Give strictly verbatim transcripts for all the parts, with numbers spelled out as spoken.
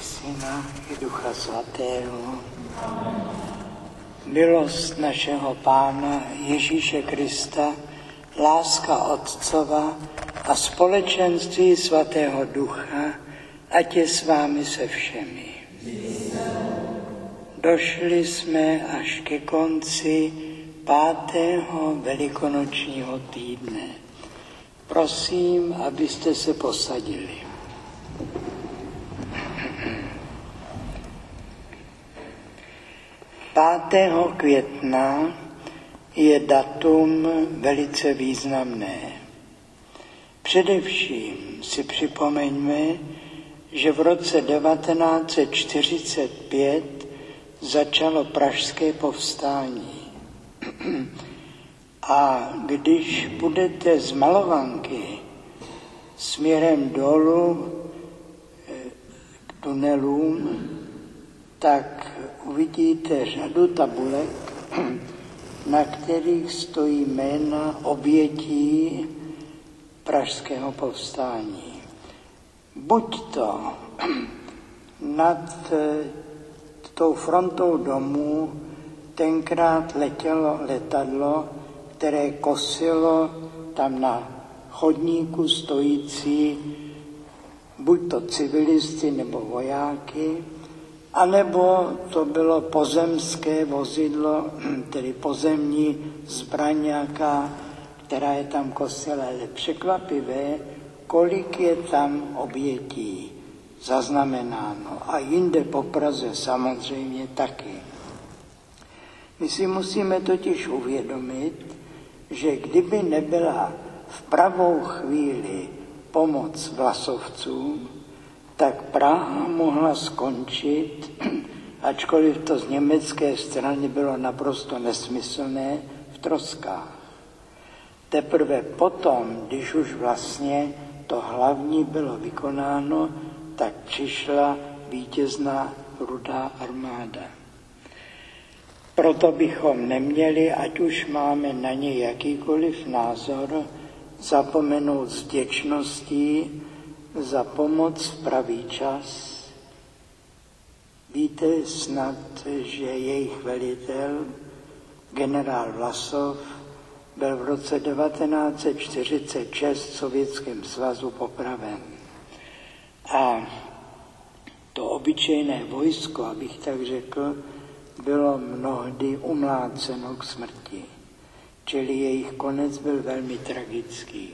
Syna i Ducha Svatého. Milost našeho Pána Ježíše Krista, láska Otcova a společenství Svatého Ducha, ať je s vámi se všemi. Došli jsme až ke konci pátého velikonočního týdne. Prosím, abyste se posadili. pátého května je datum velice významné. Především si připomeňme, že v roce devatenáct set čtyřicet pět začalo pražské povstání. A když půjdete z Malovanky směrem dolů k tunelům, tak uvidíte řadu tabulek, na kterých stojí jména obětí pražského povstání. Buď to nad tou frontou domů tenkrát letělo letadlo, které kosilo tam na chodníku stojící buď to civilisty nebo vojáky, anebo to bylo pozemské vozidlo, tedy pozemní zbraňáka, která je tam kosila. Ale překvapivé, kolik je tam obětí zaznamenáno. A jinde po Praze samozřejmě taky. My si musíme totiž uvědomit, že kdyby nebyla v pravou chvíli pomoc vlasovcům, tak Praha mohla skončit, ačkoliv to z německé strany bylo naprosto nesmyslné, v troskách. Teprve potom, když už vlastně to hlavní bylo vykonáno, tak přišla vítězná Rudá armáda. Proto bychom neměli, ať už máme na ně jakýkoliv názor, zapomenout s vděčností za pomoc v pravý čas. Víte snad, že jejich velitel, generál Vlasov, byl v roce devatenáct set čtyřicet šest v Sovětském svazu popraven. A to obyčejné vojsko, abych tak řekl, bylo mnohdy umláceno k smrti. Čili jejich konec byl velmi tragický.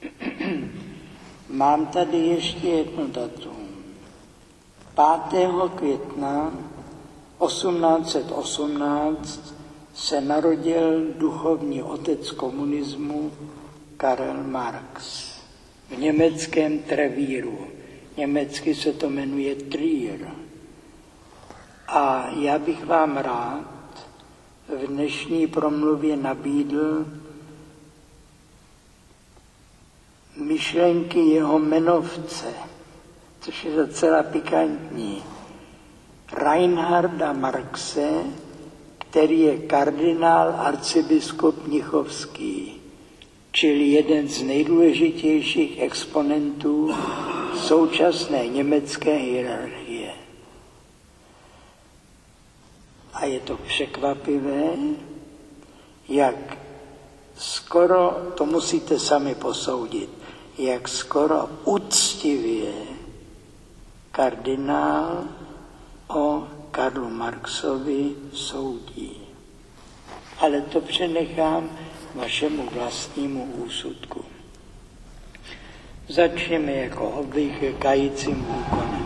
Mám tady ještě jedno datum. pátého května osmnáct set osmnáct se narodil duchovní otec komunismu Karel Marx v německém Trevíru. Německy se to jmenuje Trier. A já bych vám rád v dnešní promluvě nabídl myšlenky jeho jmenovce, což je docela pikantní. Reinharda Marxe, který je kardinál arcibiskup Mnichovský, čili jeden z nejdůležitějších exponentů současné německé hierarchie. A je to překvapivé, jak skoro, to musíte sami posoudit, jak skoro uctivě kardinál o Karlu Marxovi soudí. Ale to přenechám vašemu vlastnímu úsudku. Začneme jako obvykle kajícím úkonem.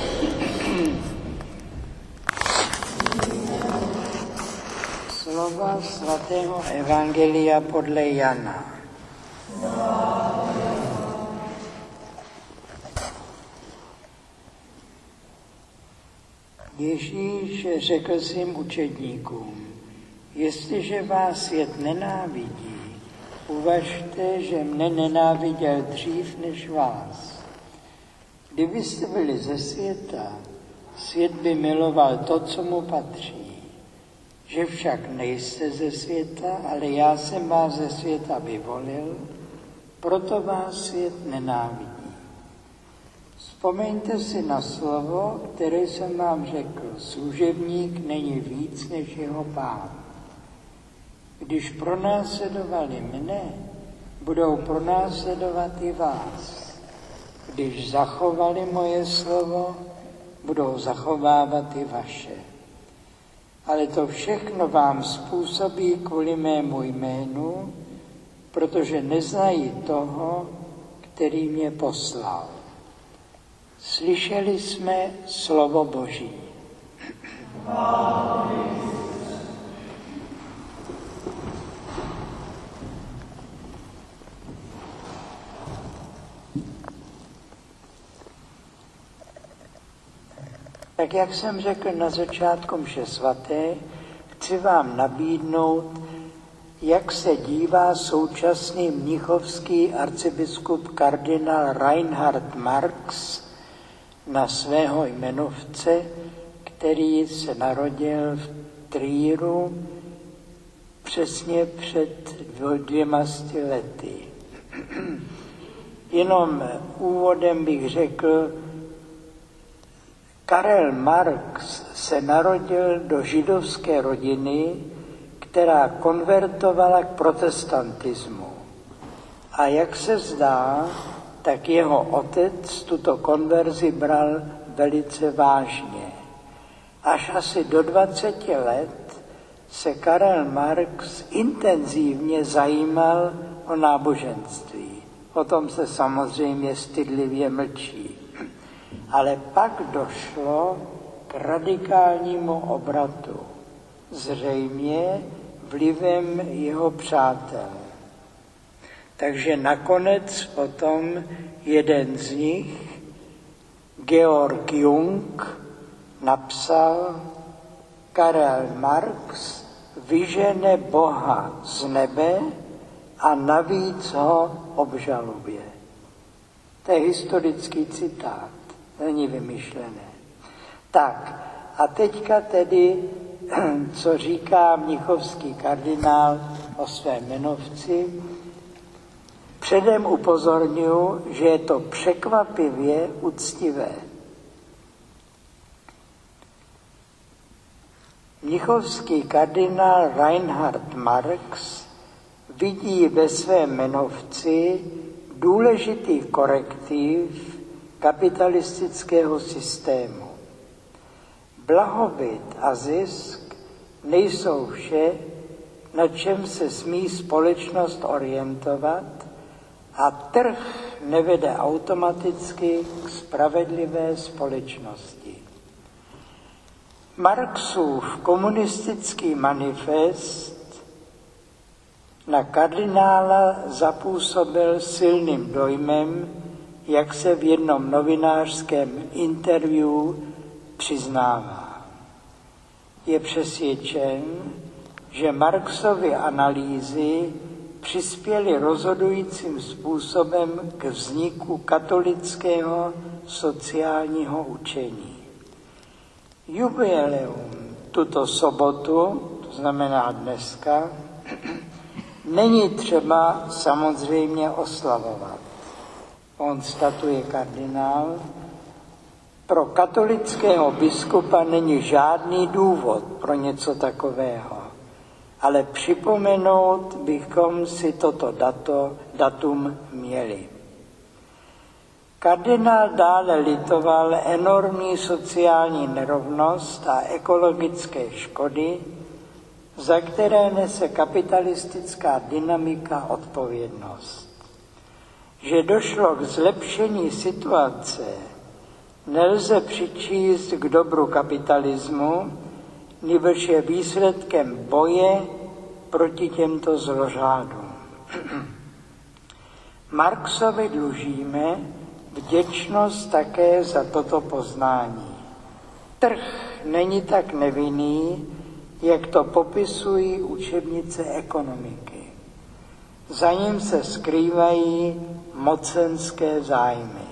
Slova svatého evangelia podle Jana. Ježíš řekl svým učedníkům, jestliže vás svět nenávidí, uvažte, že mne nenáviděl dřív než vás. Kdybyste byli ze světa, svět by miloval to, co mu patří. Že však nejste ze světa, ale já jsem vás ze světa vyvolil, proto vás svět nenávidí. Z Vzpomeňte si na slovo, které jsem vám řekl. Služebník není víc než jeho pán. Když pronásledovali mne, budou pronásledovat i vás. Když zachovali moje slovo, budou zachovávat i vaše. Ale to všechno vám způsobí kvůli mému jménu, protože neznají toho, který mě poslal. Slyšeli jsme slovo Boží. Tak jak jsem řekl na začátku mše svaté, chci vám nabídnout, jak se dívá současný mnichovský arcibiskup kardinál Reinhard Marx na svého jmenovce, který se narodil v Trieru přesně před dvěma sty lety. Jenom úvodem bych řekl, Karel Marx se narodil do židovské rodiny, která konvertovala k protestantismu. A jak se zdá, tak jeho otec tuto konverzi bral velice vážně. Až asi do dvaceti let se Karel Marx intenzivně zajímal o náboženství. O tom se samozřejmě stydlivě mlčí. Ale pak došlo k radikálnímu obratu, zřejmě vlivem jeho přátel. Takže nakonec potom jeden z nich, Georg Jung, napsal: Karel Marx vyžene Boha z nebe a navíc ho obžaluje. To je historický citát, není vymyšlené. Tak, a teďka tedy, co říká mnichovský kardinál o svém jmenovci, předem upozorňuji, že je to překvapivě úctivé. Mnichovský kardinál Reinhard Marx vidí ve svém jmenovci důležitý korektiv kapitalistického systému. Blahobyt a zisk nejsou vše, na čem se smí společnost orientovat, a trh nevede automaticky k spravedlivé společnosti. Marxův komunistický manifest na kardinála zapůsobil silným dojmem, jak se v jednom novinářském interview přiznává. Je přesvědčen, že Marxovy analýzy přispěly rozhodujícím způsobem k vzniku katolického sociálního učení. Jubileum tuto sobotu, to znamená dneska, není třeba samozřejmě oslavovat. Konstatuje kardinál, pro katolického biskupa není žádný důvod pro něco takového, ale připomenout bychom si toto dato, datum měli. Kardinál dále litoval enormní sociální nerovnost a ekologické škody, za které nese kapitalistická dynamika odpovědnost. Že došlo k zlepšení situace, nelze přičíst k dobru kapitalismu, nýbrž je výsledkem boje proti těmto zlořádům. Marxovi dlužíme vděčnost také za toto poznání. Trh není tak nevinný, jak to popisují učebnice ekonomiky. Za ním se skrývají mocenské zájmy.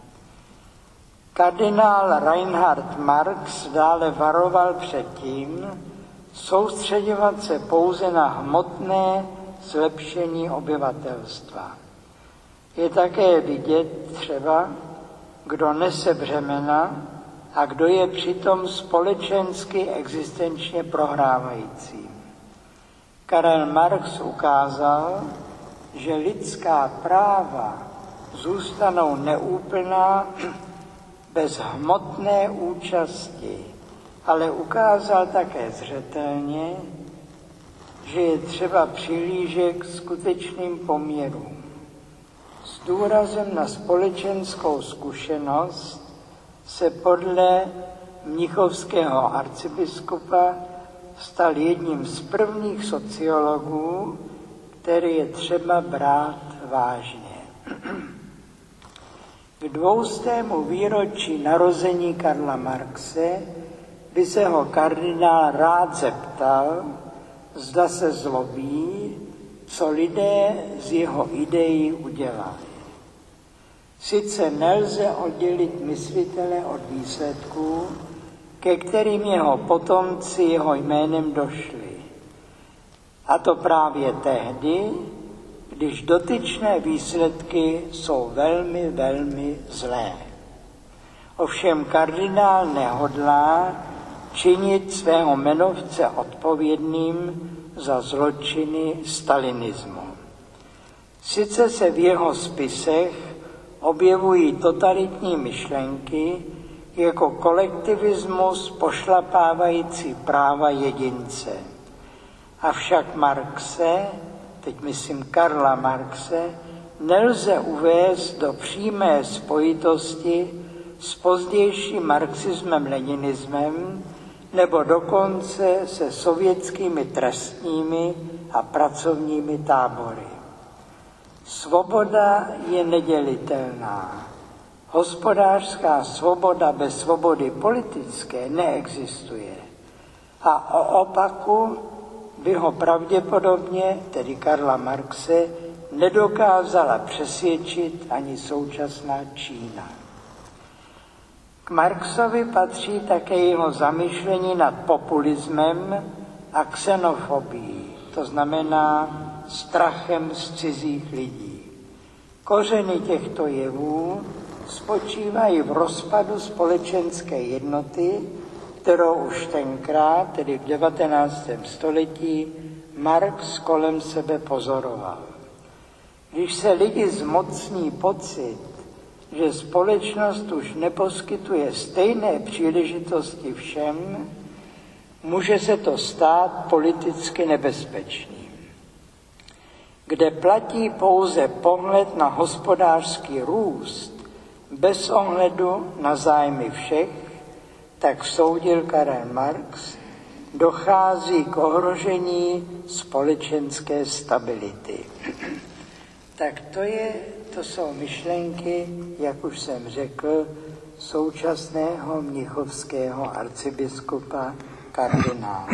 Kardinál Reinhard Marx dále varoval před tím, soustředovat se pouze na hmotné zlepšení obyvatelstva. Je také vidět třeba, kdo nese břemena a kdo je přitom společensky existenčně prohrávajícím. Karel Marx ukázal, že lidská práva zůstanou neúplná bez hmotné účasti, ale ukázal také zřetelně, že je třeba přihlížet k skutečným poměrům. S důrazem na společenskou zkušenost se podle mnichovského arcibiskupa stal jedním z prvních sociologů, který je třeba brát vážně. K dvoustému výročí narození Karla Marxe by se ho kardinál rád zeptal, zda se zlobí, co lidé z jeho ideí udělali. Sice nelze oddělit myslitele od výsledků, ke kterým jeho potomci jeho jménem došli. A to právě tehdy, když dotyčné výsledky jsou velmi, velmi zlé. Ovšem kardinál nehodlá činit svého jmenovce odpovědným za zločiny stalinismu. Sice se v jeho spisech objevují totalitní myšlenky jako kolektivismus pošlapávající práva jedince. Avšak Marxe, teď myslím Karla Marxe, nelze uvést do přímé spojitosti s pozdějším marxismem-leninismem nebo dokonce se sovětskými trestními a pracovními tábory. Svoboda je nedělitelná. Hospodářská svoboda bez svobody politické neexistuje. A o opaku by ho pravděpodobně, tedy Karla Marxe, nedokázala přesvědčit ani současná Čína. K Marxovi patří také jeho zamyšlení nad populismem a xenofobií, to znamená strachem z cizích lidí. Kořeny těchto jevů spočívají v rozpadu společenské jednoty, kterou už tenkrát, tedy v devatenáctém století, Marx kolem sebe pozoroval. Když se lidi zmocní pocit, že společnost už neposkytuje stejné příležitosti všem, může se to stát politicky nebezpečným. Kde platí pouze pohled na hospodářský růst bez ohledu na zájmy všech, tak soudil Karel Marx, dochází k ohrožení společenské stability. Tak to, je, to jsou myšlenky, jak už jsem řekl, současného mnichovského arcibiskupa kardinála.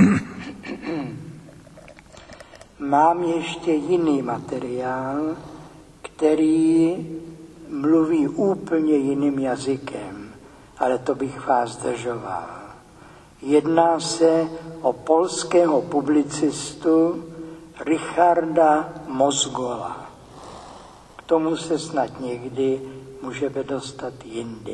Mám ještě jiný materiál, který mluví úplně jiným jazykem, ale to bych vás zdržoval. Jedná se o polského publicistu Richarda Mozgola. K tomu se snad někdy můžeme dostat jindy.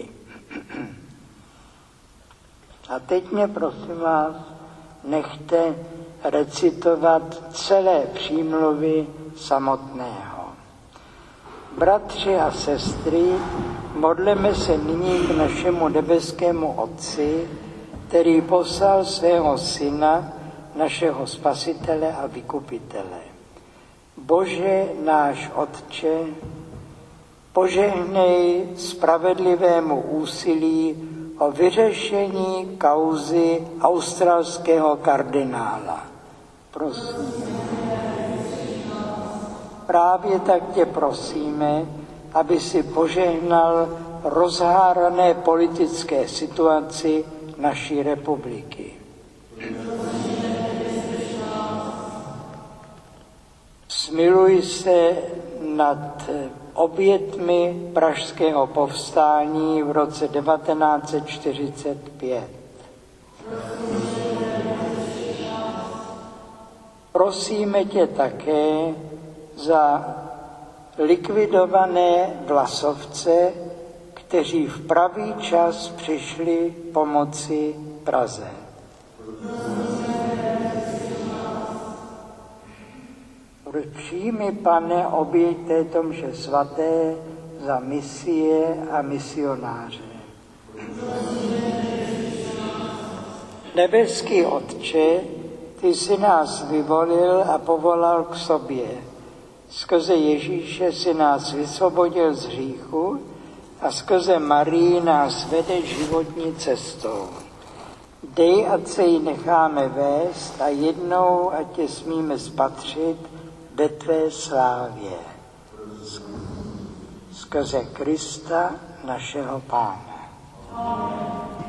A teď mě prosím vás nechte recitovat celé přímluvy samotného. Bratři a sestry, modleme se nyní k našemu nebeskému Otci, který poslal svého Syna, našeho Spasitele a Vykupitele. Bože náš Otče, požehnej spravedlivému úsilí o vyřešení kauzy australského kardinála. Prosím. Právě tak tě prosíme, aby si požehnal rozhárané politické situaci naší republiky. Smiluj se nad obětmi pražského povstání v roce devatenáct set čtyřicet pět. Prosíme tě také za likvidované Vlasovce, kteří v pravý čas přišli pomoci Praze. Přijmi, Pane, oběť této mše svaté za misie a misionáře. Nebeský Otče, ty jsi nás vyvolil a povolal k sobě. Skrze Ježíše si nás vysvobodil z hříchu a skrze Marii nás vede životní cestou. Dej, ať se jí necháme vést a jednou, ať tě smíme spatřit ve tvé slávě. Skrze Krista našeho Pána.